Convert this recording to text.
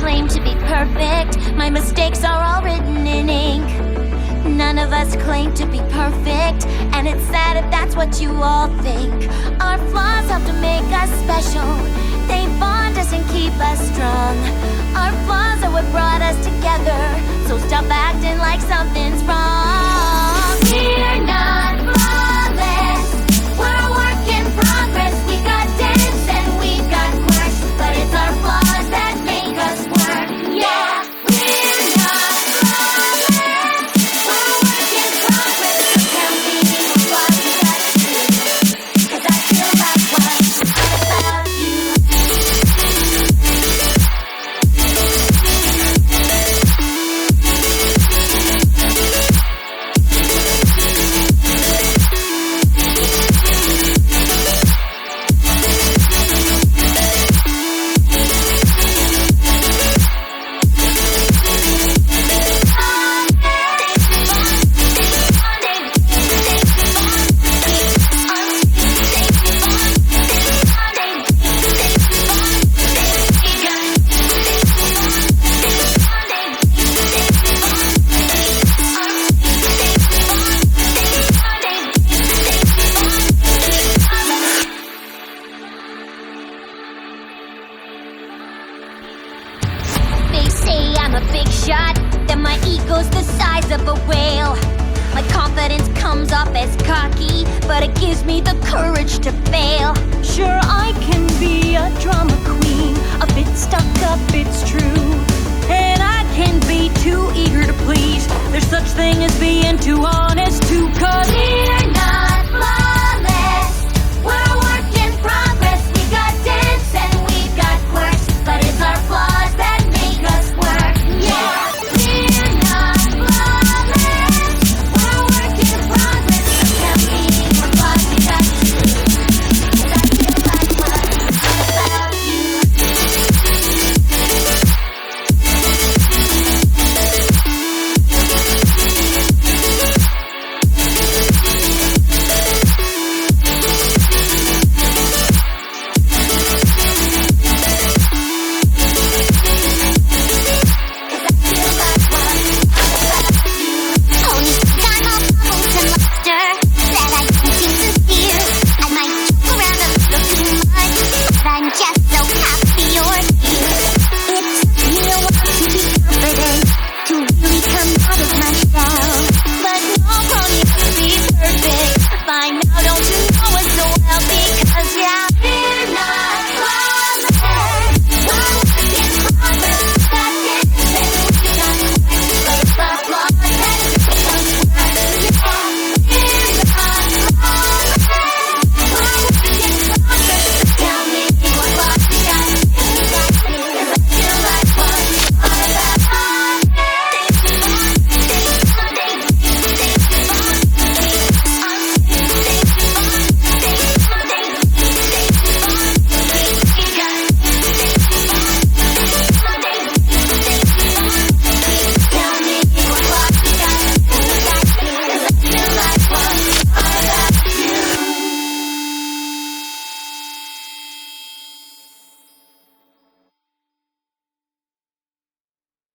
claim to be perfect. My mistakes are all written in ink. None of us claim to be perfect, and it's sad if that's what you all think. Our flaws help to make us special. They bond us and keep us strong. Our flaws are what brought us together, so stop acting like something's wrong. We're not flawless, we're a work in progress. We got dents and we got quirks, but it's our flaws that make us work. Yeah, we're not flawless, we're a work in progress. So tell me what you got to do, 'cause I feel like what's about you. They say I'm a big shot, that my ego's the size of a whale. My confidence comes off as cocky, but it gives me the courage to fail. Sure, I can be a drama queen, a bit stuck up, it's true. And I can be too eager to please. There's such thing as being too honest, too 'cause